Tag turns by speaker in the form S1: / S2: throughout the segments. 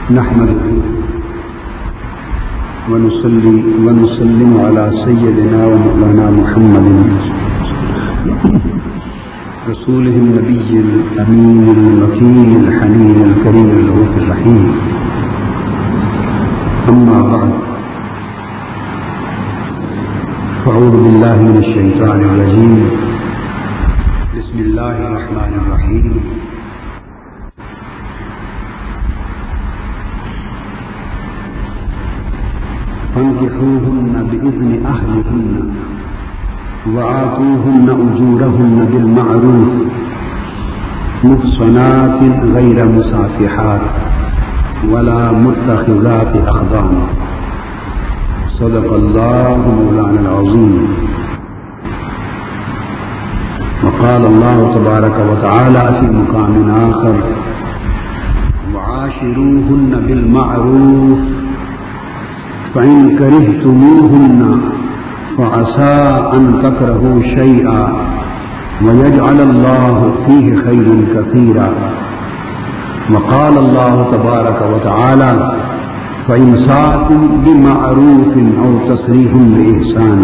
S1: نحمده ونصلي ونسلم على سيدنا ومولانا محمد رسوله النبي الأمين المكين الحنين الكريم الرؤوف الرحيم. أما بعد، فأعوذ بالله من الشيطان الرجيم. بسم الله الرحمن الرحيم. فانكحوهن بإذن أهلهن وآتوهن أجورهن بالمعروف محصنات غير مسافحات ولا متخذات أخدان. صدق الله مولانا العظيم. وقال الله تبارك وتعالى في مقام آخر: وعاشروهن بالمعروف فإن كرهتموهن فعسى أن تكرهوا شيئا ويجعل الله فيه خيرا كثيرا. وقال الله تبارك وتعالى: فإمساك بمعروف أو تسريح بإحسان.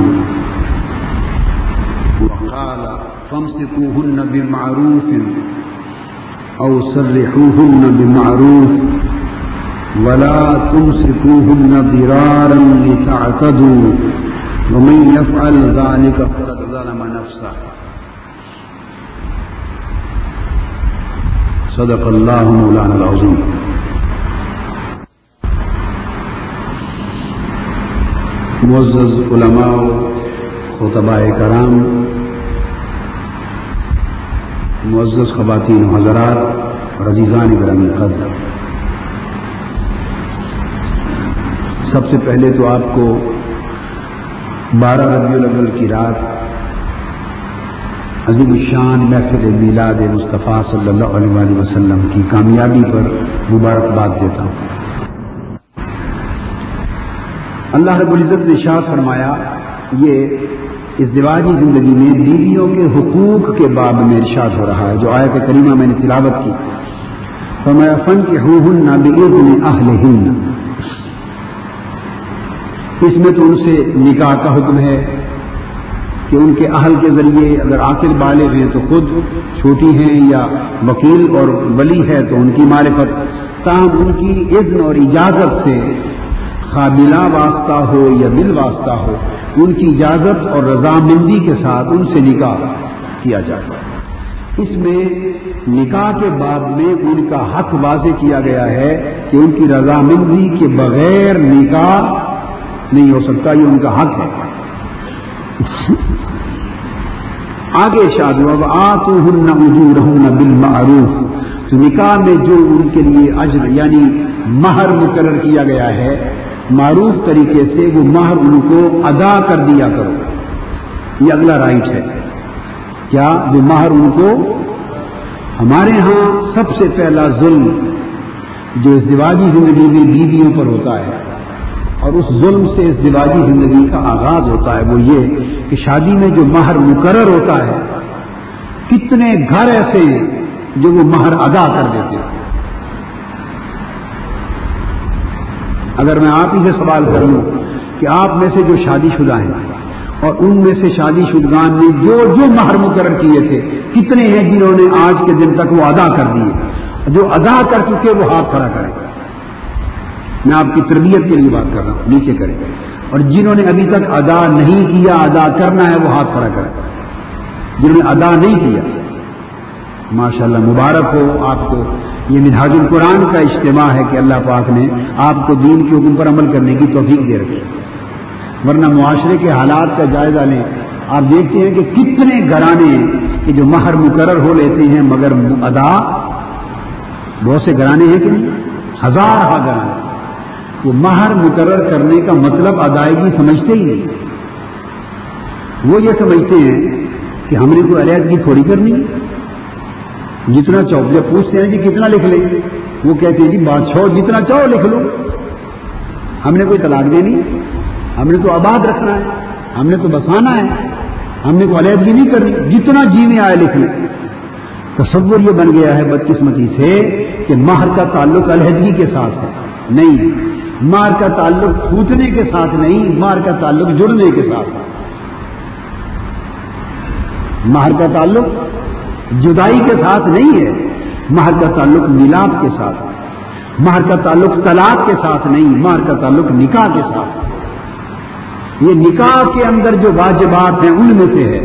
S1: وقال: فامسكوهن بمعروف أو سرحوهن بمعروف ولا تمسكوهن ضرارا لتعتدوا ومن يفعل ذلك فقد ظلم نفسه. صدق الله مولانا العظيم. معزز علماء، خطباء کرام، معزز خواتین و حضرات اور عزیزان گرامی قدر، سب سے پہلے تو آپ کو 12 ربیع الاول کی رات عظیم الشان محفل میلاد مصطفیٰ صلی اللہ علیہ وآلہ وسلم کی کامیابی پر مبارکباد دیتا ہوں۔ اللہ رب العزت نے ارشاد فرمایا، یہ ازدواجی زندگی میں بیویوں کے حقوق کے باب میں ارشاد ہو رہا ہے، جو آیت کریمہ میں نے تلاوت کی۔ فرمایا: فانکحوہن بإذن اہلہن۔ اس میں تو ان سے نکاح کا حکم ہے کہ ان کے اہل کے ذریعے، اگر عاقل بالغ ہیں تو خود، چھوٹی ہیں یا وکیل اور ولی ہے تو ان کی معرفت، تاہم ان کی اذن اور اجازت سے، خواہ بلا واسطہ ہو یا بال واسطہ ہو، ان کی اجازت اور رضامندی کے ساتھ ان سے نکاح کیا جائے۔ اس میں نکاح کے باب میں ان کا حق واضح کیا گیا ہے کہ ان کی رضامندی کے بغیر نکاح نہیں ہو سکتا، یہ ان کا حق ہے۔ آگے ارشاد ہوا: وآتوہن اجورہن بالمعروف۔ تو نکاح میں جو ان کے لیے اجر یعنی مہر مقرر کیا گیا ہے، معروف طریقے سے وہ مہر ان کو ادا کر دیا کرو۔ یہ اگلا رائٹ ہے، کیا وہ مہر ان کو؟ ہمارے ہاں سب سے پہلا ظلم جو ازدواجی زندگی میں بیویوں پر ہوتا ہے، اور اس ظلم سے ازدواجی زندگی کا آغاز ہوتا ہے، وہ یہ کہ شادی میں جو مہر مقرر ہوتا ہے، کتنے گھر ایسے ہیں جو وہ مہر ادا کر دیتے ہیں۔ اگر میں آپ ہی سے سوال کر لوں کہ آپ میں سے جو شادی شدہ ہیں اور ان میں سے شادی شدگان نے جو مہر مقرر کیے تھے، کتنے ہیں جنہوں نے آج کے دن تک وہ ادا کر دیے؟ جو ادا کر چکے وہ ہاتھ کھڑا کریں۔ میں آپ کی تربیت کے لیے بات کر رہا ہوں، نیچے کریں۔ اور جنہوں نے ابھی تک ادا نہیں کیا، ادا کرنا ہے، وہ ہاتھ کھڑا کریں۔ جنہوں نے ادا نہیں کیا، ماشاءاللہ مبارک ہو آپ کو۔ یہ منہاج القرآن کا اجتماع ہے کہ اللہ پاک نے آپ کو دین کے حکم پر عمل کرنے کی توفیق دے رکھی، ورنہ معاشرے کے حالات کا جائزہ لیں، آپ دیکھتے ہیں کہ کتنے گھرانے کہ جو مہر مقرر ہو لیتے ہیں مگر ادا، بہت سے گھرانے ہیں کہ نہیں، ہزار گھرانے، وہ مہر مقرر کرنے کا مطلب ادائیگی سمجھتے ہی نہیں۔ وہ یہ سمجھتے ہیں کہ ہم نے کوئی علیحدگی تھوڑی کرنی، جتنا چاہو، جب پوچھتے ہیں جی کتنا لکھ لیں، وہ کہتے ہیں جی بادشاہ جتنا چاہو لکھ لو، ہم نے کوئی طلاق دینی، ہم نے تو آباد رکھنا ہے، ہم نے تو بسانا ہے، ہم نے کوئی علیحدگی نہیں کرنی، جتنا جی میں آئے لکھ لیں۔ تصور یہ بن گیا ہے بدقسمتی سے کہ مہر کا تعلق علیحدگی کے ساتھ ہے، نہیں، مہر کا تعلق پھوٹنے کے ساتھ نہیں، مہر کا تعلق جڑنے کے ساتھ۔ مہر کا تعلق جدائی کے ساتھ نہیں ہے، مہر کا تعلق ملاپ کے ساتھ، مہر کا تعلق طلاق کے ساتھ نہیں، مہر کا تعلق نکاح کے ساتھ۔ یہ نکاح کے اندر جو واجبات ہیں ان میں سے ہے،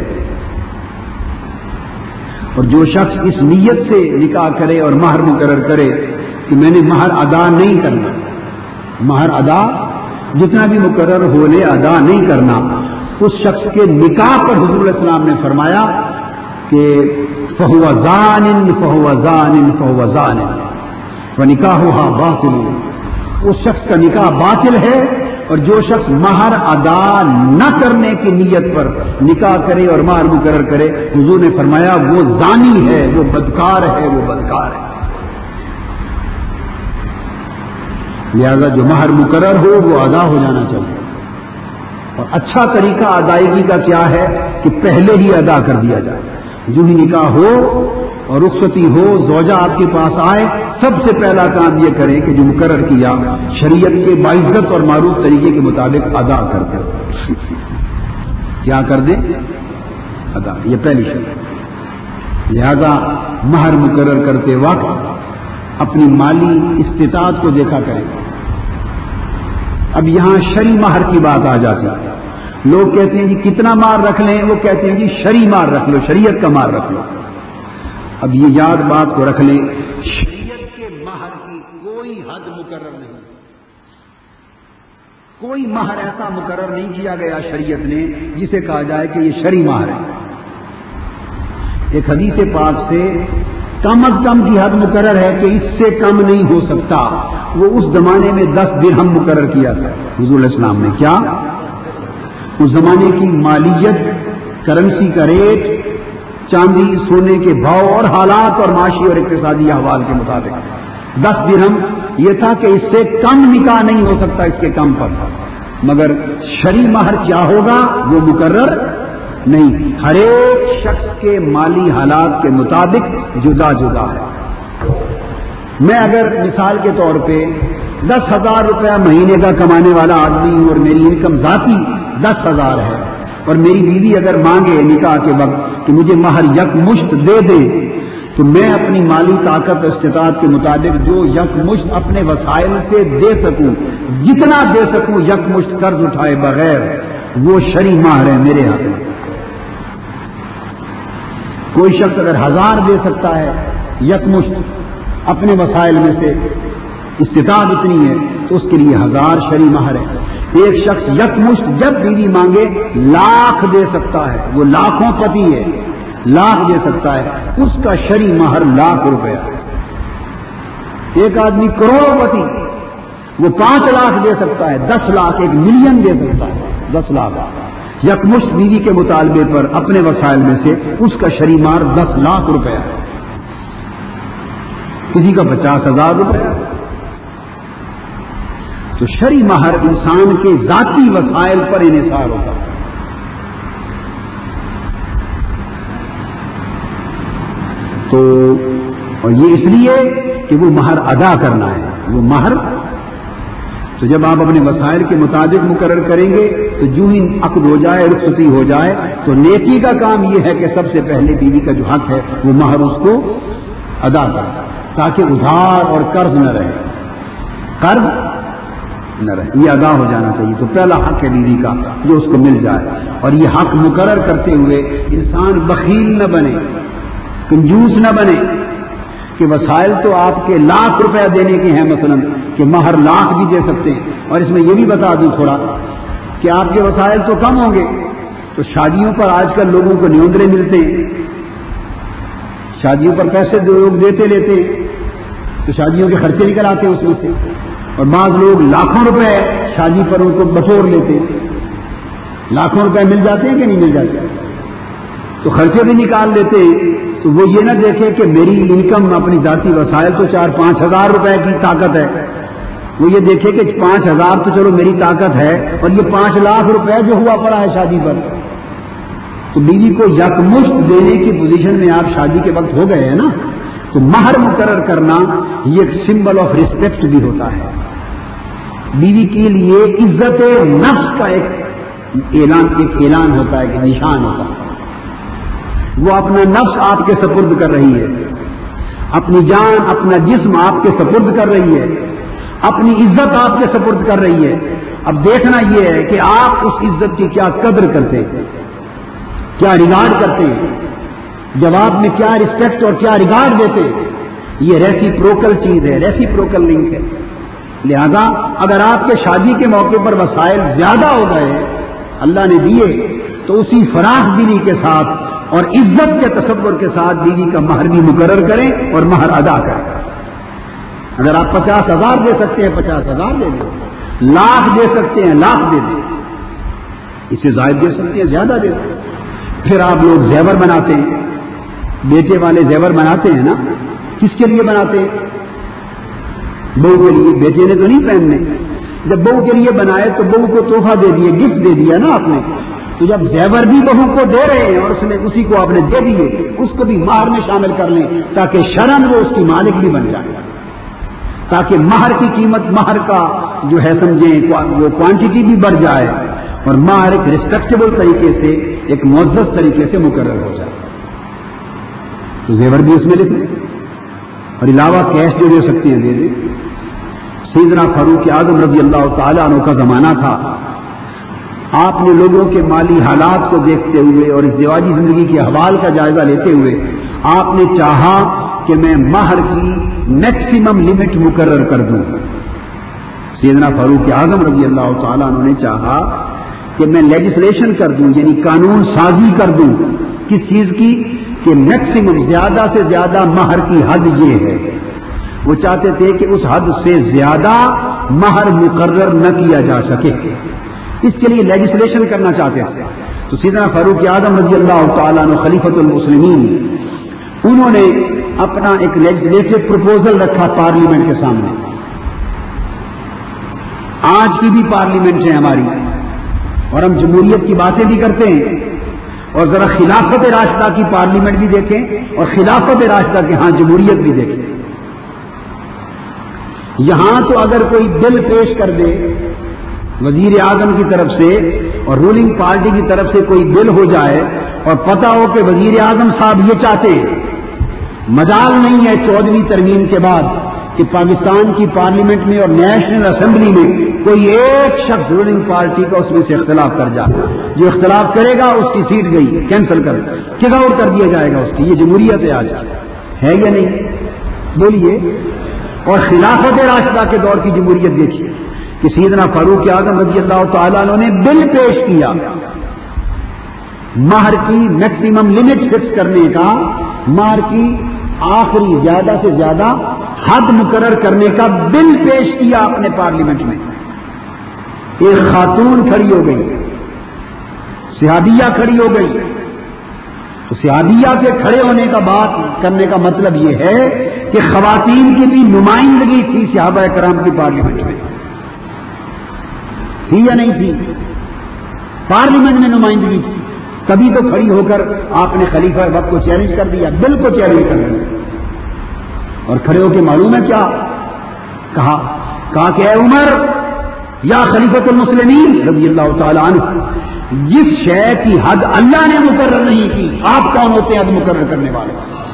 S1: اور جو شخص اس نیت سے نکاح کرے اور مہر مقرر کرے کہ میں نے مہر ادا نہیں کرنا، مہر ادا جتنا بھی مقرر ہو لے ادا نہیں کرنا، اس شخص کے نکاح پر حضور علیہ السلام نے فرمایا کہ فہو زان فہو زان فہو زان ونکاحها باطل، اس شخص کا نکاح باطل ہے، اور جو شخص مہر ادا نہ کرنے کی نیت پر نکاح کرے اور مہر مقرر کرے، حضور نے فرمایا وہ زانی ہے، وہ بدکار ہے، وہ بدکار ہے۔ لہذا جو مہر مقرر ہو وہ ادا ہو جانا چاہیے، اور اچھا طریقہ ادائیگی کا کیا ہے کہ پہلے ہی ادا کر دیا جائے۔ جو ہی نکاح ہو اور رخصتی ہو، زوجہ آپ کے پاس آئے، سب سے پہلا کام یہ کریں کہ جو مقرر کیا شریعت کے باعزت اور معروف طریقے کے مطابق ادا کر دیں۔ کیا کر دیں؟ ادا، یہ پہلی شرط۔ لہذا مہر مقرر کرتے وقت اپنی مالی استطاعت کو دیکھا کریں۔ اب یہاں شرعی مہر کی بات آ جاتی ہے۔ لوگ کہتے ہیں جی کتنا مہر رکھ لیں، وہ کہتے ہیں جی شرعی مہر رکھ لو، شریعت کا مہر رکھ لو۔ اب یہ یاد بات کو رکھ لیں، شریعت کے مہر کی کوئی حد مقرر نہیں، کوئی مہر ایسا مقرر نہیں کیا گیا شریعت نے جسے کہا جائے کہ یہ شرعی مہر ہے۔ ایک حدیث پاک سے کم از کم کی حد مقرر ہے کہ اس سے کم نہیں ہو سکتا، وہ اس زمانے میں 10 درہم مقرر کیا تھا حضور علیہ السلام نے۔ کیا؟ اس زمانے کی مالیت، کرنسی کا ریٹ، چاندی سونے کے بھاؤ اور حالات اور معاشی اور اقتصادی احوال کے مطابق 10 درہم یہ تھا کہ اس سے کم نکاح نہیں ہو سکتا، اس کے کم پر۔ مگر شرعی مہر کیا ہوگا وہ مقرر نہیں، ہر ایک شخص کے مالی حالات کے مطابق جدا جدا ہے۔ میں اگر مثال کے طور پہ 10,000 روپیہ مہینے کا کمانے والا آدمی ہوں اور میری انکم ذاتی 10,000 ہے، اور میری بیوی اگر مانگے نکاح کے وقت کہ مجھے مہر یک مشت دے دے، تو میں اپنی مالی طاقت اور استطاعت کے مطابق جو یک مشت اپنے وسائل سے دے سکوں، جتنا دے سکوں یک مشت قرض اٹھائے بغیر، وہ شرعی مہر ہے میرے ہاتھ میں۔ کوئی شخص اگر 1000 دے سکتا ہے یک مشت اپنے وسائل میں سے، استطاعت اتنی ہے، تو اس کے لیے 1000 شرعی مہر ہے۔ ایک شخص یک مشت جب بیوی مانگے 1,00,000 دے سکتا ہے، وہ لاکھوں پتی ہے، 1,00,000 دے سکتا ہے، اس کا شرعی مہر 1,00,000 روپیہ۔ ایک آدمی کروڑوں پتی، وہ 5 لاکھ دے سکتا ہے، 10 لاکھ، 1 ملین دے سکتا ہے، 10 لاکھ یک مشت بیوی کے مطالبے پر اپنے وسائل میں سے، اس کا شرعی مہر 10 لاکھ روپیہ، کسی کا 50,000 روپیہ۔ تو شرعی مہر انسان کے ذاتی وسائل پر انحصار ہوتا ہے۔ تو اور یہ اس لیے کہ وہ مہر ادا کرنا ہے، وہ مہر تو جب آپ اپنے وسائل کے مطابق مقرر کریں گے تو جو ہی عقد ہو جائے، رخصتی ہو جائے، تو نیکی کا کام یہ ہے کہ سب سے پہلے بیوی کا جو حق ہے وہ مہر اس کو ادا کرے، تاکہ ادھار اور قرض نہ رہے، قرض نہ رہے، یہ ادا ہو جانا چاہیے۔ تو پہلا حق ہے بیوی کا جو اس کو مل جائے، اور یہ حق مقرر کرتے ہوئے انسان بخیل نہ بنے، کنجوس نہ بنے کہ وسائل تو آپ کے 1,00,000 روپیہ دینے کے ہیں، مثلا کہ مہر 1,00,000 بھی دے سکتے ہیں۔ اور اس میں یہ بھی بتا دوں تھوڑا کہ آپ کے وسائل تو کم ہوں گے، تو شادیوں پر آج کل لوگوں کو نیوندرے ملتے ہیں، شادیوں پر پیسے لوگ دیتے لیتے ہیں، تو شادیوں کے خرچے نکل آتے ہیں اس میں سے، اور بعض لوگ لاکھوں روپے شادی پر ان کو بٹور لیتے ہیں، لاکھوں روپے مل جاتے ہیں کہ نہیں مل جاتے، تو خرچے بھی نکال لیتے ہیں۔ تو وہ یہ نہ دیکھے کہ میری انکم اپنی ذاتی وسائل تو 4-5 ہزار روپے کی طاقت ہے، وہ یہ دیکھے کہ 5,000 تو چلو میری طاقت ہے، اور یہ 5 لاکھ روپے جو ہوا پڑا ہے شادی پر، تو بیوی کو یکمشت دینے کی پوزیشن میں آپ شادی کے وقت ہو گئے ہیں نا، تو مہر مقرر کرنا یہ ایک سمبل آف ریسپیکٹ بھی ہوتا ہے، بیوی کے لیے عزت نفس کا ایک اعلان ہوتا ہے، کہ نشان ہوتا ہے. وہ اپنا نفس آپ کے سپرد کر رہی ہے، اپنی جان اپنا جسم آپ کے سپرد کر رہی ہے، اپنی عزت آپ کے سپرد کر رہی ہے. اب دیکھنا یہ ہے کہ آپ اس عزت کی کیا قدر کرتے ہیں، کیا ریگارڈ کرتے ہیں، جواب میں کیا رسپیکٹ اور کیا ریگارڈ دیتے ہیں. یہ ریسیپروکل چیز ہے، ریسیپروکل لنک ہے. لہذا اگر آپ کے شادی کے موقع پر وسائل زیادہ ہو گئے اللہ نے دیے، تو اسی فراخ دلی کے ساتھ اور عزت کے تصور کے ساتھ بیوی کا مہر بھی مقرر کریں اور مہر ادا کریں. اگر آپ 50,000 دے سکتے ہیں 50,000 دے دیں، لاکھ دے سکتے ہیں لاکھ دے دیں، اس سے زائد دے سکتے ہیں زیادہ دے دیں. پھر آپ لوگ زیور بناتے ہیں، بیٹے والے زیور بناتے ہیں نا، کس کے لیے بناتے ہیں؟ بہو کے لیے. بیٹے نے تو نہیں پہننے. جب بہو کے لیے بنائے تو بہو کو تحفہ دے دیے، گفٹ دے دیا نا آپ نے. تو جب زیور بھی بہو کو دے رہے ہیں اور اسی کو آپ نے دے دیے، اس کو بھی مہر میں شامل کر لیں تاکہ شرعاً وہ اس کی مالک بھی بن جائے، تاکہ مہر کی قیمت، مہر کا جو ہے سمجھیں وہ کوانٹٹی بھی بڑھ جائے اور مہر ایک ریسپیکٹیبل طریقے سے، ایک معزز طریقے سے مقرر ہو جائے. تو زیور بھی اس میں لکھ دیں اور علاوہ کیش جو دے سکتے ہیں دے دیں. سیدنا فاروق اعظم رضی اللہ تعالیٰ عنہ کا زمانہ تھا. آپ نے لوگوں کے مالی حالات کو دیکھتے ہوئے اور ازدواجی زندگی کے احوال کا جائزہ لیتے ہوئے آپ نے چاہا کہ میں مہر کی میکسیمم لمٹ مقرر کر دوں. سیدنا فاروق اعظم رضی اللہ تعالیٰ عنہ نے چاہا کہ میں لیجسلیشن کر دوں، یعنی قانون سازی کر دوں. کس چیز کی؟ کہ میکسیمم زیادہ سے زیادہ مہر کی حد یہ ہے. وہ چاہتے تھے کہ اس حد سے زیادہ مہر مقرر نہ کیا جا سکے، اس کے لیے لیجسلیشن کرنا چاہتے تھے. تو سیدنا فاروق اعظم رضی اللہ تعالیٰ عنہ خلیفۃ المسلمین، انہوں نے اپنا ایک لیجسلیٹو پروپوزل رکھا پارلیمنٹ کے سامنے. آج کی بھی پارلیمنٹ ہے ہماری اور ہم جمہوریت کی باتیں بھی کرتے ہیں، اور ذرا خلافت راشدہ کی پارلیمنٹ بھی دیکھیں اور خلافت راشدہ کے ہاں جمہوریت بھی دیکھیں. یہاں تو اگر کوئی بل پیش کر دے وزیر اعظم کی طرف سے اور رولنگ پارٹی کی طرف سے کوئی بل ہو جائے اور پتہ ہو کہ وزیر اعظم صاحب یہ چاہتے ہیں، مجال نہیں ہے 14ویں ترمیم کے بعد کہ پاکستان کی پارلیمنٹ میں اور نیشنل اسمبلی میں کوئی ایک شخص رولنگ پارٹی کا اس میں سے اختلاف کر جائے. جو اختلاف کرے گا اس کی سیٹ گئی، کینسل کک آؤٹ کر دیا جائے گا اس کی. یہ جمہوریت ہے آج ہے یا نہیں؟ بولیے. اور خلافت راشدہ کے دور کی جمہوریت دیکھیے کہ سیدنا فاروق اعظم رضی اللہ تعالیٰ عنہ نے بل پیش کیا مہر کی میکسیمم لمٹ فکس کرنے کا، مہر کی آخری زیادہ سے زیادہ حد مقرر کرنے کا بل پیش کیا اپنے پارلیمنٹ میں. ایک خاتون کھڑی ہو گئی، صحابیہ کھڑی ہو گئی. تو صحابیہ کے کھڑے ہونے کا بات کرنے کا مطلب یہ ہے کہ خواتین کی بھی نمائندگی تھی صحابہ کرام کی پارلیمنٹ میں، تھی یا نہیں تھی؟ پارلیمنٹ میں نمائندگی تھی. کبھی تو کھڑی ہو کر آپ نے خلیفہ وقت کو چیلنج کر دیا، بل کو چیلنج کر دیا. اور کھڑے ہو کے معلوم ہے کیا کہا کہ اے عمر یا خلیفۃ المسلمین رضی اللہ تعالی عنہ، جس شے کی حد اللہ نے مقرر نہیں کی، آپ کون ہوتے ہیں حد مقرر کرنے والے؟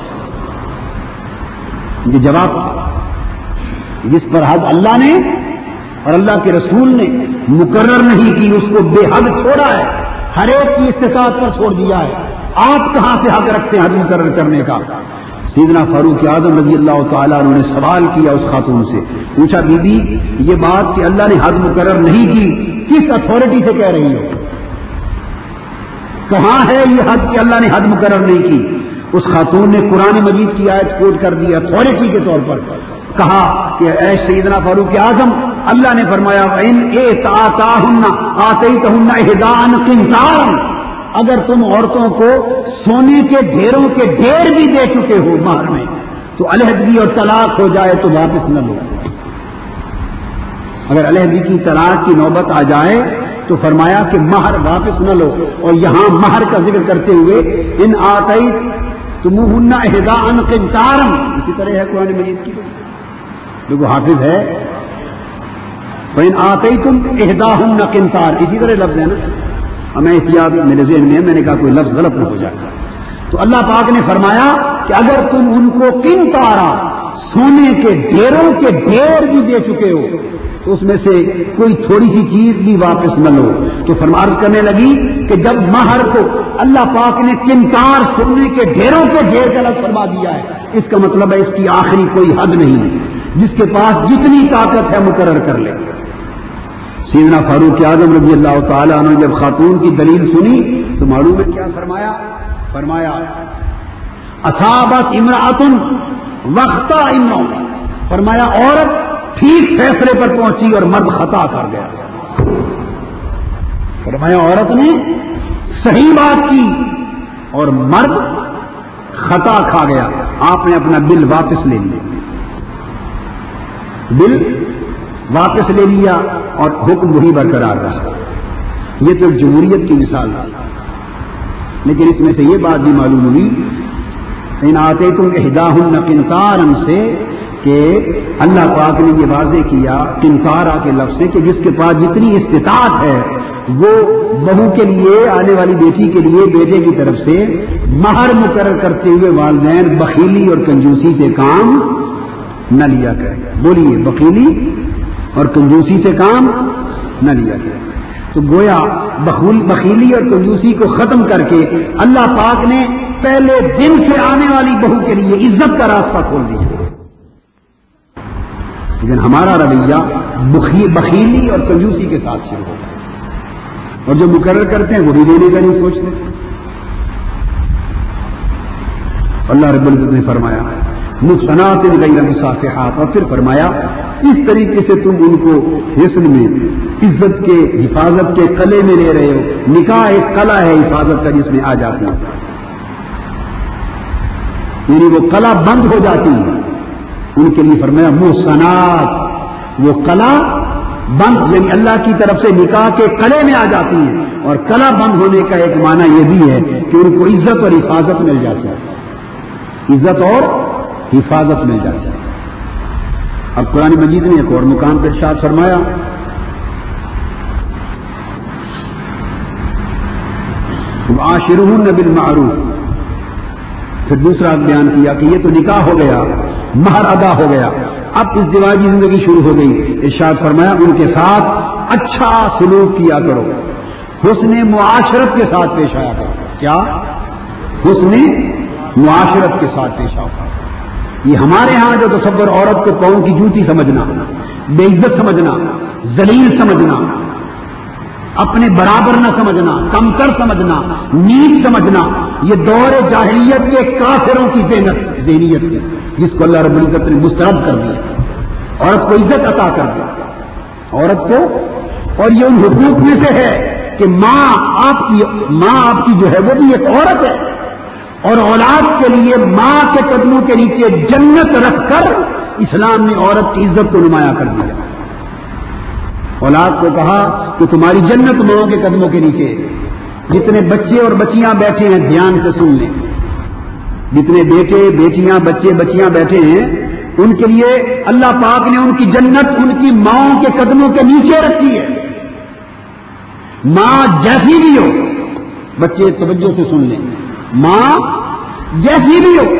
S1: یہ جواب، جس پر حد اللہ نے اور اللہ کے رسول نے مقرر نہیں کی اس کو بے حد چھوڑا ہے، ہر ایک کی استطاعت پر چھوڑ دیا ہے. آپ کہاں سے حق رکھتے ہیں حد مقرر کرنے کا؟ سیدنا فاروق اعظم رضی اللہ تعالیٰ عنہ نے سوال کیا اس خاتون سے، پوچھا بی بی یہ بات کہ اللہ نے حد مقرر نہیں کی کس اتھارٹی سے کہہ رہی ہو؟ کہاں ہے یہ حد کہ اللہ نے حد مقرر نہیں کی؟ اس خاتون نے قرآن مجید کی آیت کوٹ کر دی اتھارٹی کے طور پر. کہا کہ اے سیدنا فاروق اعظم، اللہ نے فرمایا ان آتیتہن احدان قنطارا، اگر تم عورتوں کو سونے کے ڈھیروں کے ڈھیر بھی دے چکے ہو مہر میں تو علیحدگی اور طلاق ہو جائے تو واپس نہ لو. اگر علیحدگی کی طلاق کی نوبت آ جائے تو فرمایا کہ مہر واپس نہ لو. اور یہاں مہر کا ذکر کرتے ہوئے ان آتیتموہن احدان قنطارا، اسی طرح ہے قرآن مجید کی. دیکھو حافظ ہے وَإِنْ آتَيْتُمْ إِحْدَاهُنَّ قِنْطَارًا، اسی طرح لفظ ہے نا، ہمیں احتیاط میرے ذہن میں ہے، میں نے کہا کوئی لفظ غلط نہ ہو جائے. تو اللہ پاک نے فرمایا کہ اگر تم ان کو قنطارا سونے کے ڈھیروں کے ڈھیر بھی دے چکے ہو تو اس میں سے کوئی تھوڑی سی چیز بھی واپس نہ لو. تو فرمارش کرنے لگی کہ جب مہر کو اللہ پاک نے قنطار سونے کے ڈھیروں کے ڈھیر کا لفظ فرما دیا ہے، اس کا مطلب ہے اس کی آخری کوئی حد نہیں، جس کے پاس جتنی طاقت ہے مقرر کر لے. سیدنا فاروق اعظم رضی اللہ تعالیٰ عنہ جب خاتون کی دلیل سنی تو معلوم ہے کیا فرمایا اصابت امرأۃ وقتا امرأ، فرمایا عورت ٹھیک فیصلے پر پہنچی اور مرد خطا کر گیا. فرمایا عورت نے صحیح بات کی اور مرد خطا کھا گیا. آپ نے اپنا بل واپس لے لیا، بل واپس لے لیا اور حکم وہی برقرار رہا. یہ تو جمہوریت کی مثال ہے، لیکن اس میں سے یہ بات بھی معلوم ہوئی ان آتیتم احداہن قنطارا سے کہ اللہ پاک نے یہ واضح کیا قنطارا کے لفظ سے کہ جس کے پاس جتنی استطاعت ہے وہ بہو کے لیے، آنے والی بیٹی کے لیے بیٹے کی طرف سے مہر مقرر کرتے ہوئے والدین بخیلی اور کنجوسی سے کام نہ لیا کریں. بولیے، بخیلی اور کنجوسی سے کام نہ لیا کریں. تو گویا بخیلی اور کنجوسی کو ختم کر کے اللہ پاک نے پہلے دن سے آنے والی بہو کے لیے عزت کا راستہ کھول دیا. لیکن ہمارا رویہ بخیلی اور کنجوسی کے ساتھ شروع ہوگا، اور جو مقرر کرتے ہیں وہ بھی دینے کا نہیں سوچتے. اللہ رب العزت نے فرمایا محصنات غیر مصافحات، اور پھر فرمایا اس طریقے سے تم ان کو حسن میں عزت کے حفاظت کے قلعے میں لے رہے ہو. نکاح ایک قلعہ ہے حفاظت کا جس میں آ جاتی ہے، یعنی وہ قلعہ بند ہو جاتی ہے. ان کے لیے فرمایا محصنات، وہ قلعہ بند یعنی اللہ کی طرف سے نکاح کے قلعے میں آ جاتی ہیں. اور قلعہ بند ہونے کا ایک معنی یہ بھی ہے کہ ان کو عزت اور حفاظت مل جاتی ہے، عزت اور حفاظت مل جاتی ہے. اب قرآن مجید نے ایک اور مقام پر ارشاد فرمایا وعاشرہن بالمعروف. پھر دوسرا بیان کیا کہ یہ تو نکاح ہو گیا، مہر ادا ہو گیا، اب اس ازدواجی زندگی شروع ہو گئی. ارشاد فرمایا ان کے ساتھ اچھا سلوک کیا کرو، حسن معاشرت کے ساتھ پیش آیا کرو. کیا؟ حسن معاشرت کے ساتھ پیش آؤ. یہ ہمارے ہاں جو تصور عورت کو پاؤں کی جوتی سمجھنا، بے عزت سمجھنا، ذلیل سمجھنا، اپنے برابر نہ سمجھنا، کمتر سمجھنا، نیچ سمجھنا، یہ دور جاہلیت کے کافروں کی ذہنیت ہے جس کو اللہ رب العزت نے مسترد کر دیا. عورت کو عزت عطا کر دیا عورت کو. اور یہ ان حقوق میں سے ہے کہ ماں آپ کی جو ہے وہ بھی ایک عورت ہے، اور اولاد کے لیے ماں کے قدموں کے نیچے جنت رکھ کر اسلام نے عورت کی عزت کو نمایاں کر دیا. اولاد کو کہا کہ تمہاری جنت ماں کے قدموں کے نیچے. جتنے بچے اور بچیاں بیٹھے ہیں دھیان سے سن لیں، جتنے بیٹے بیٹیاں بچے بچیاں بیٹھے ہیں ان کے لیے اللہ پاک نے ان کی جنت ان کی ماں کے قدموں کے نیچے رکھی ہے. ماں جیسی بھی ہو، بچے توجہ سے سن لیں، ماں جیسی بھی ہو،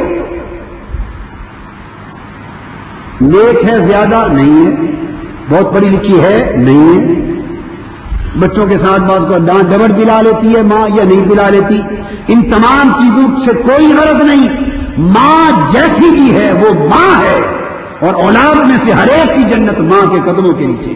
S1: نیک ہے زیادہ نہیں ہے، بہت پڑھی لکھی ہے نہیں ہے، بچوں کے ساتھ بعض کو ڈانٹ ڈبر دلا لیتی ہے ماں یا نہیں دلا لیتی، ان تمام چیزوں سے کوئی غرض نہیں. ماں جیسی بھی ہے وہ ماں ہے، اور اولاد میں سے ہر ایک کی جنت ماں کے قدموں کے نیچے.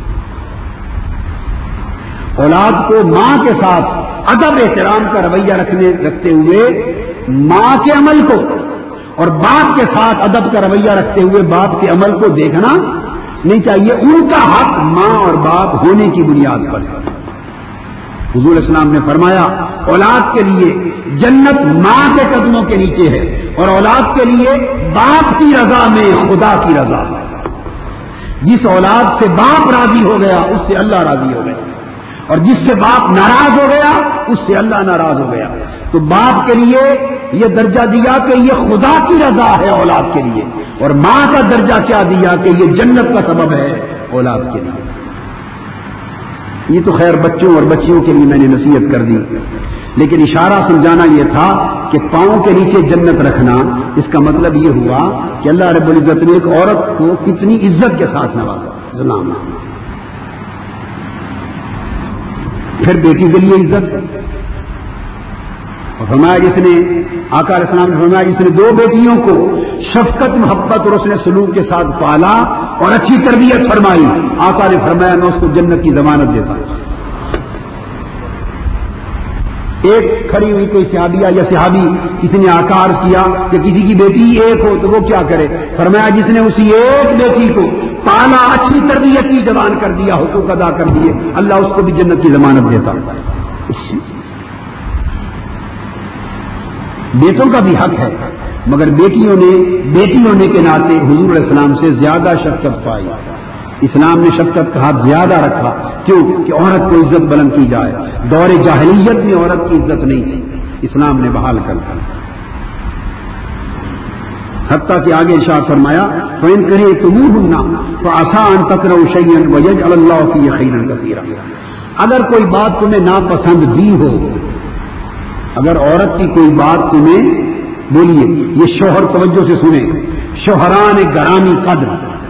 S1: اولاد کو ماں کے ساتھ ادب احترام کا رویہ رکھتے ہوئے ماں کے عمل کو، اور باپ کے ساتھ ادب کا رویہ رکھتے ہوئے باپ کے عمل کو دیکھنا نہیں چاہیے. ان کا حق ماں اور باپ ہونے کی بنیاد پر. حضور اسلام نے فرمایا اولاد کے لیے جنت ماں کے قدموں کے نیچے ہے، اور اولاد کے لیے باپ کی رضا میں خدا کی رضا. جس اولاد سے باپ راضی ہو گیا اس سے اللہ راضی ہو گیا، اور جس سے باپ ناراض ہو گیا اس سے اللہ ناراض ہو گیا. تو باپ کے لیے یہ درجہ دیا کہ یہ خدا کی رضا ہے اولاد کے لیے، اور ماں کا درجہ کیا دیا کہ یہ جنت کا سبب ہے اولاد کے لیے. یہ تو خیر بچوں اور بچیوں کے لیے میں نے نصیحت کر دی، لیکن اشارہ سمجھانا یہ تھا کہ پاؤں کے نیچے جنت رکھنا، اس کا مطلب یہ ہوا کہ اللہ رب العزت نے ایک عورت کو کتنی عزت کے ساتھ نوازا. سلام. پھر بیٹی کے لیے عزت، اور فرمایا جس نے آقا علیہ السلام نے فرمایا جس نے 2 بیٹیوں کو شفقت محبت اور اس نے سلوک کے ساتھ پالا اور اچھی تربیت فرمائی، آقا نے فرمایا میں اس کو جنت کی ضمانت دیتا ہوں. ایک کھڑی ہوئی کوئی صحابیہ یا صحابی کسی نے آکار کیا کہ کسی کی بیٹی ایک ہو تو وہ کیا کرے؟ فرمایا جس نے اسی ایک بیٹی کو پالا، اچھی تربیت کی جوان کر دیا، حقوق ادا کر دیے، اللہ اس کو بھی جنت کی ضمانت دیتا. بیٹوں کا بھی حق ہے، مگر بیٹیوں نے بیٹی ہونے کے ناطے حضور علیہ السلام سے زیادہ شفقت پائی. اسلام نے شفقت کا ہاتھ زیادہ رکھا، کیوں کہ عورت کو عزت بلند کی جائے. دور جاہلیت میں عورت کی عزت نہیں تھی، اسلام نے بحال کر دی. حتیٰ کہ آگے ارشاد فرمایا فَإِن كَرِهْتُمُوهُنَّ فَعَسَىٰ أَن تَكْرَهُوا شَيْئًا وَيَجْعَلَ اللَّهُ فِيهِ خَيْرًا كَثِيرًا. اگر کوئی بات تمہیں ناپسند بھی ہو، اگر عورت کی کوئی بات تمہیں، بولیے یہ شوہر توجہ سے سنیں، شوہران گرامی قدر،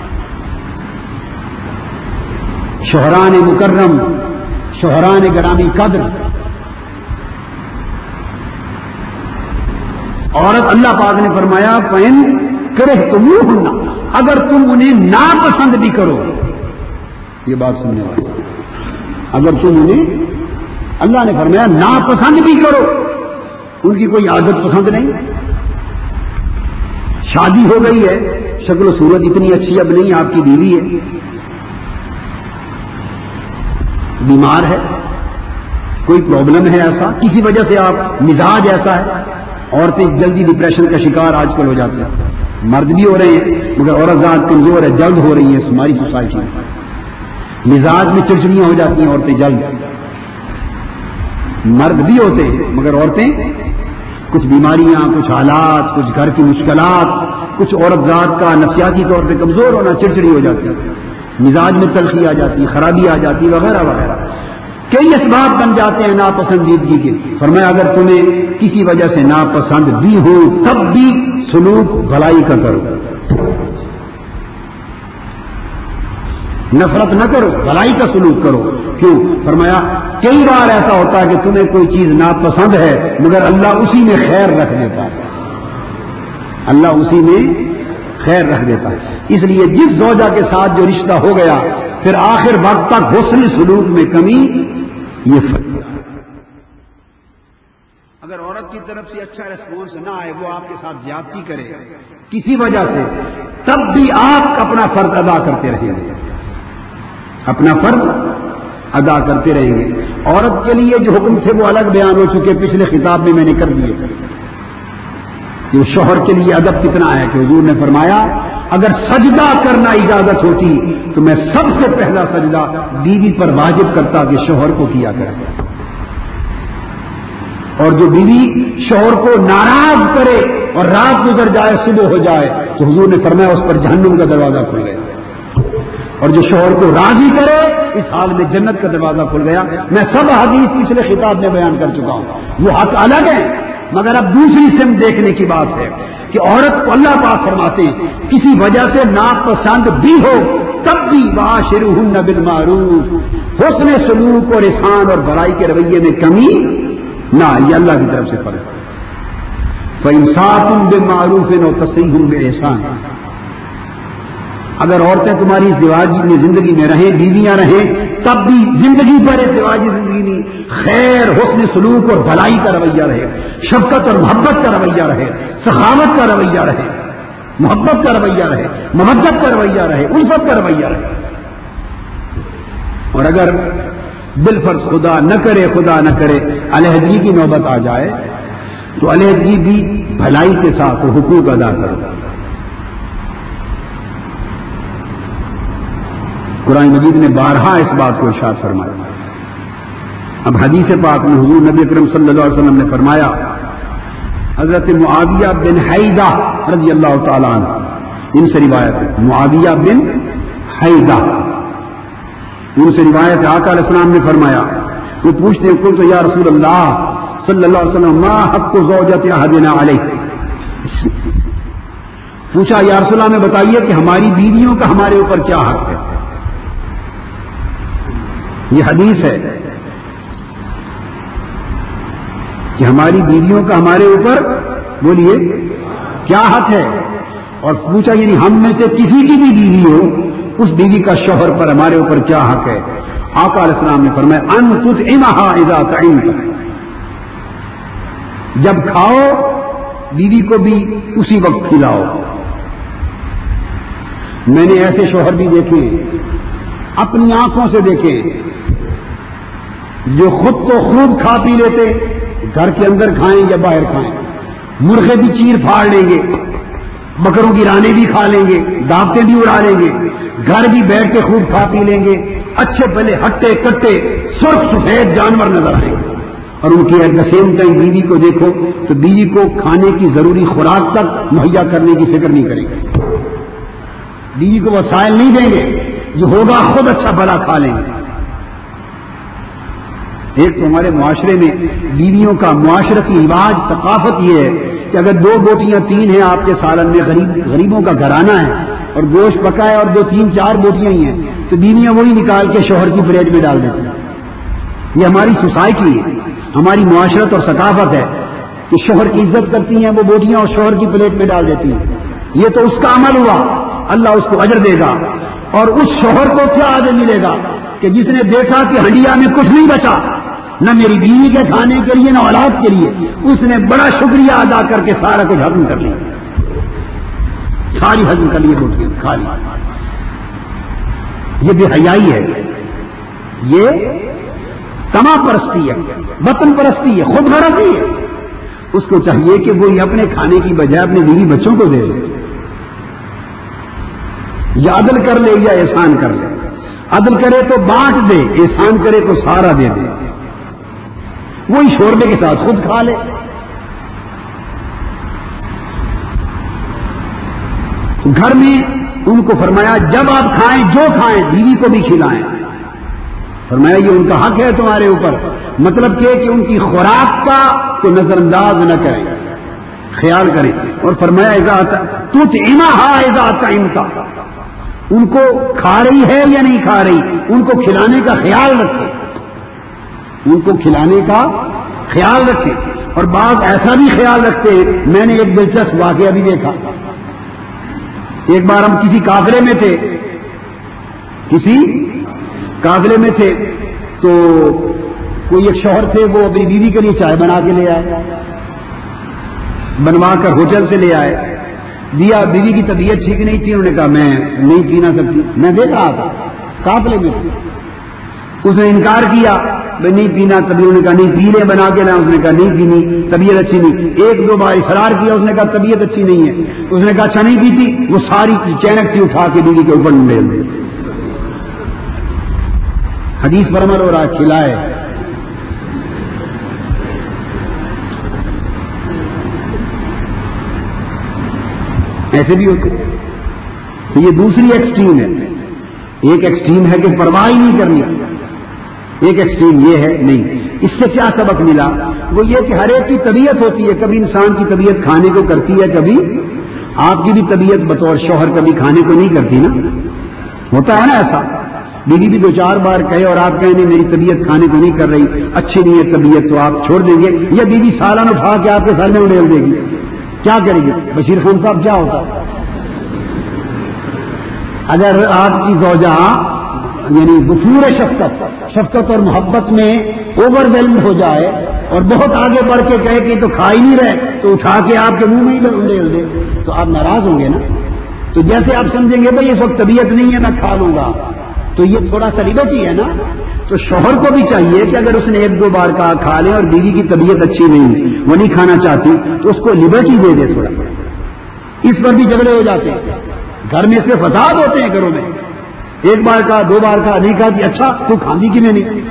S1: شوہران مکرم، شوہران گرامی قدر، عورت اللہ پاک نے فرمایا فَإِن كَرِهْتُمُوهُنَّ، اگر تم انہیں ناپسند بھی کرو. یہ بات سننے والی، اگر تم انہیں، اللہ نے فرمایا ناپسند بھی کرو، ان کی کوئی عادت پسند نہیں، شادی ہو گئی ہے، شکل و صورت اتنی اچھی اب نہیں، آپ کی بیوی ہے، بیمار ہے، کوئی پرابلم ہے، ایسا کسی وجہ سے آپ مزاج ایسا ہے. عورتیں جلدی ڈپریشن کا شکار آج کل ہو جاتی ہیں، مرد بھی ہو رہے ہیں مگر عورت ذات کمزور ہے، جلد ہو رہی ہیں ہماری سوسائٹی میں. مزاج میں چڑچڑیاں ہو جاتی ہیں عورتیں جلد، مرد بھی ہوتے ہیں مگر عورتیں کچھ بیماریاں، کچھ حالات، کچھ گھر کی مشکلات، کچھ عورت ذات کا نفسیاتی طور پہ کمزور ہونا، چڑچڑی ہو جاتی ہے، مزاج میں تلخی آ جاتی، خرابی آ جاتی وغیرہ وغیرہ، کئی اسباب بن جاتے ہیں ناپسندیدگی کے. فرمایا اگر تمہیں کسی وجہ سے ناپسند بھی ہو تب بھی سلوک بھلائی کا کرو، نفرت نہ کرو، بھلائی کا سلوک کرو. کیوں؟ فرمایا کئی بار ایسا ہوتا ہے کہ تمہیں کوئی چیز ناپسند ہے مگر اللہ اسی میں خیر رکھ دیتا ہے، اللہ اسی میں خیر رکھ دیتا ہے. اس لیے جس زوجہ کے ساتھ جو رشتہ ہو گیا پھر آخر وقت تک حسن سلوک میں کمی یہ اگر عورت کی طرف سے اچھا ریسپانس نہ آئے، وہ آپ کے ساتھ زیادتی کرے کسی وجہ سے، تب بھی آپ اپنا فرض ادا کرتے رہیں گے، اپنا فرض ادا کرتے رہیں گے. عورت کے لیے جو حکم تھے وہ الگ بیان ہو چکے، پچھلے خطاب میں نے کر دیے. یہ شوہر کے لیے ادب کتنا ہے کہ حضور نے فرمایا اگر سجدہ کرنا اجازت ہوتی تو میں سب سے پہلا سجدہ بیوی پر واجب کرتا کہ شوہر کو کیا کرے، اور جو بیوی شوہر کو ناراض کرے اور رات گزر جائے صبح ہو جائے تو حضور نے فرمایا اس پر جہنم کا دروازہ کھل گیا، اور جو شوہر کو راضی کرے اس حال میں جنت کا دروازہ کھل گیا. میں سب حدیث پچھلے خطاب میں بیان کر چکا ہوں، وہ حق الگ ہے مگر اب دوسری سمت دیکھنے کی بات ہے کہ عورت کو اللہ پاک فرماتے ہیں کسی وجہ سے ناپسند بھی ہو تب بھی وعاشرہن بالمعروف، حسن سلوک اور احسان اور بھلائی کے رویے میں کمی نہ، یہ اللہ کی طرف سے فرض ہے. فإمساک بمعروف و تسریح بإحسان، اگر عورتیں تمہاری ازدواجی میں زندگی میں رہیں، بیویاں رہیں، تب بھی زندگی پر ازدواجی زندگی میں خیر، حسن سلوک اور بھلائی کا رویہ رہے، شفقت اور محبت کا رویہ رہے، سخاوت کا رویہ رہے، محبت کا رویہ رہے، مودت کا رویہ رہے، الفت کا رویہ رہے. اور اگر بالفرض خدا نہ کرے علیحدگی کی نوبت آ جائے تو علیحدگی بھی بھلائی کے ساتھ حقوق ادا کرو. قرآن مجید نے بارہا اس بات کو ارشاد فرمایا. اب حدیث پاک میں حضور نبی اکرم صلی اللہ علیہ وسلم نے فرمایا، حضرت معاویہ بن حیدہ رضی اللہ تعالیٰ عنہ، ان سے روایت ہے، معاویہ بن حیدہ ان سے روایت آقا علیہ السلام نے فرمایا، وہ پوچھتے ہیں قلت یا رسول اللہ صلی اللہ علیہ وسلم ما حق زوجت احدنا علیہ، پوچھا یا رسول اللہ میں بتائیے کہ ہماری بیویوں کا ہمارے اوپر کیا حق ہے. یہ حدیث ہے کہ ہماری بیویوں کا ہمارے اوپر بولیے کیا حق ہے، اور پوچھا یعنی ہم میں سے کسی کی بھی بیوی ہو اس بیوی کا شوہر پر ہمارے اوپر کیا حق ہے. آقا علیہ السلام نے فرمایا ان تطعمها اذا طعمت، جب کھاؤ بیوی کو بھی اسی وقت کھلاؤ. میں نے ایسے شوہر بھی دیکھے اپنی آنکھوں سے دیکھے جو خود تو خوب کھا پی لیتے، گھر کے اندر کھائیں یا باہر کھائیں، مرغے بھی چیر پھاڑ لیں گے، بکروں کی رانے بھی کھا لیں گے، دعوتیں بھی اڑا لیں گے، گھر بھی بیٹھ کے خوب کھا پی لیں گے، اچھے پہلے ہٹے کٹے سرخ سفید جانور نظر آئیں گے، اور ان کی ایٹ دا سیم ٹائم بیوی کو دیکھو تو بیوی کو کھانے کی ضروری خوراک تک مہیا کرنے کی فکر نہیں کریں گے، بیوی کو وسائل نہیں دیں گے، جو ہوگا خود اچھا بھلا کھا لیں گے. ایک تو ہمارے معاشرے میں بیویوں کا معاشرتی رواج ثقافت یہ ہے کہ اگر 2 بوٹیاں 3 ہیں آپ کے سالن میں، غریبوں کا گھرانہ ہے اور گوشت پکا ہے اور 2 3 4 بوٹیاں ہی ہیں تو بیویاں وہی نکال کے شوہر کی پلیٹ میں ڈال دیتی ہیں. یہ ہماری سوسائٹی ہے، ہماری معاشرت اور ثقافت ہے کہ شوہر کی عزت کرتی ہیں وہ بوٹیاں اور شوہر کی پلیٹ میں ڈال دیتی ہیں. یہ تو اس کا عمل ہوا، اللہ اس کو اجر دے گا. اور اس شوہر کو کیا اجر ملے گا کہ جس نے دیکھا کہ ہنڈیا میں کچھ نہیں بچا، نہ میری بیوی کے کھانے کے لیے نہ اولاد کے لیے، اس نے بڑا شکریہ ادا کر کے سارا کچھ ہضم کر لیا، ساری ہضم کر لی روٹیاں کھا لی. یہ بے حیائی ہے، یہ تما پرستی ہے، وطن پرستی ہے، خود غرضی ہے. اس کو چاہیے کہ وہ اپنے کھانے کی بجائے اپنے بیوی بچوں کو دے دے، یا عدل کر لے یا احسان کر لے. عدل کرے تو بانٹ دے، احسان کرے تو سارا دے دے، وہی شوربے کے ساتھ خود کھا لے. گھر میں ان کو فرمایا جب آپ کھائیں جو کھائیں بیوی کو بھی کھلائیں. فرمایا یہ ان کا حق ہے تمہارے اوپر، مطلب کہ ان کی خوراک کا تو نظر انداز نہ کریں، خیال کریں. اور فرمایا تطعمها اذا طعمت، ان کو کھا رہی ہے یا نہیں کھا رہی ان کو کھلانے کا خیال رکھیں، ان کو کھلانے کا خیال رکھیں. اور بعض ایسا بھی خیال رکھتے ہیں، میں نے ایک دلچسپ واقعہ بھی دیکھا. ایک بار ہم کسی قافلے میں تھے، تو کوئی ایک شوہر تھے، وہ اپنی بیوی کے لیے چائے بنا کے لے آئے، بنوا کر ہوٹل سے لے آئے، دیا. بیوی کی طبیعت ٹھیک نہیں تھی، انہوں نے کہا میں نہیں پی نہ سکتی. میں دیکھ رہا تھا قافلے میں، اس نے انکار کیا میں نہیں پینا. کبھی انہوں نے کہا نہیں پی لے بنا کے نا، اس نے کہا نہیں پینی، طبیعت اچھی نہیں. 1 2 بار اصرار کیا، اس نے کہا طبیعت اچھی نہیں ہے. اس نے کہا اچھا نہیں پیتی، وہ ساری چینک تھی اٹھا کے بیوی کے اوپر ڈال دی. حدیث پر عمل ہو رہا ہے، کھلائے. ایسے بھی ہوتے. تو یہ دوسری ایکسٹریم ہے. ایک ایکسٹریم ہے کہ پرواہ ہی نہیں کرنی، ایک ایکسٹریم یہ ہے نہیں. اس سے کیا سبق ملا؟ وہ یہ کہ ہر ایک کی طبیعت ہوتی ہے، کبھی انسان کی طبیعت کھانے کو کرتی ہے، کبھی آپ کی بھی طبیعت بطور شوہر کبھی کھانے کو نہیں کرتی نا. ہوتا ہے نا ایسا، بیوی بھی 2 4 بار کہے اور آپ کہیں نہیں میری طبیعت کھانے کو نہیں کر رہی، اچھی نہیں ہے طبیعت، تو آپ چھوڑ دیں گے، یا بیوی سالن اٹھا کے آپ کے سر میں اڑیل دے گی. کیا کریں گے بشیر خان صاحب؟ کیا ہوتا اگر آپ کی زوجہ یعنی بطور شفقت اور محبت میں اوور ویلمڈ ہو جائے اور بہت آگے بڑھ کے کہے کہ تو کھا ہی نہیں رہے، تو اٹھا کے آپ کے منہ میں ہی اڑیل دے، تو آپ ناراض ہوں گے نا. تو جیسے آپ سمجھیں گے بھائی اس وقت طبیعت نہیں ہے میں کھا لوں گا، تو یہ تھوڑا سا لبرٹی ہے نا. تو شوہر کو بھی چاہیے کہ اگر اس نے 1 2 بار کہا کھا لے اور بیوی کی طبیعت اچھی نہیں، وہ نہیں کھانا چاہتی، تو اس کو لبرٹی دے دے تھوڑا. اس پر بھی جھگڑے ہو جاتے ہیں، گھر میں سے فساد ہوتے ہیں گھروں میں. 1 بار کہا 2 بار کہا نہیں کہا کہ اچھا تو کھاندی کی میں نہیں،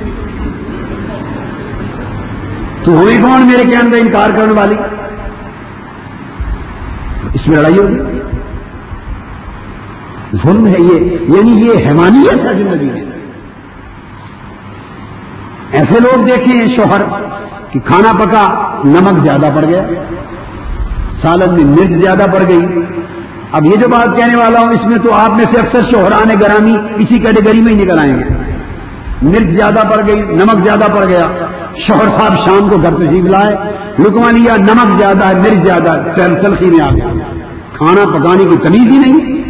S1: تو ہوئی کون میرے کے اندر انکار کرنے والی. اس میں لڑائی ہوگی، ظلم ہے یہ، یعنی یہ حیوانیت ہے زندگی میں. ایسے لوگ دیکھے ہیں شوہر کہ کھانا پکا نمک زیادہ پڑ گیا، سالن میں مرچ زیادہ پڑ گئی. اب یہ جو بات کہنے والا ہوں اس میں تو آپ میں سے اکثر شوہران گرامی اسی کیٹیگری میں ہی نکل آئیں گے. مرچ زیادہ پڑ گئی، نمک زیادہ پڑ گیا. شوہر صاحب شام کو گھر تشریف لائے، لقمہ لیا، نمک زیادہ ہے، مرچ زیادہ ہے، تلخی میں آ گیا. کھانا پکانے کی تمیز ہی نہیں.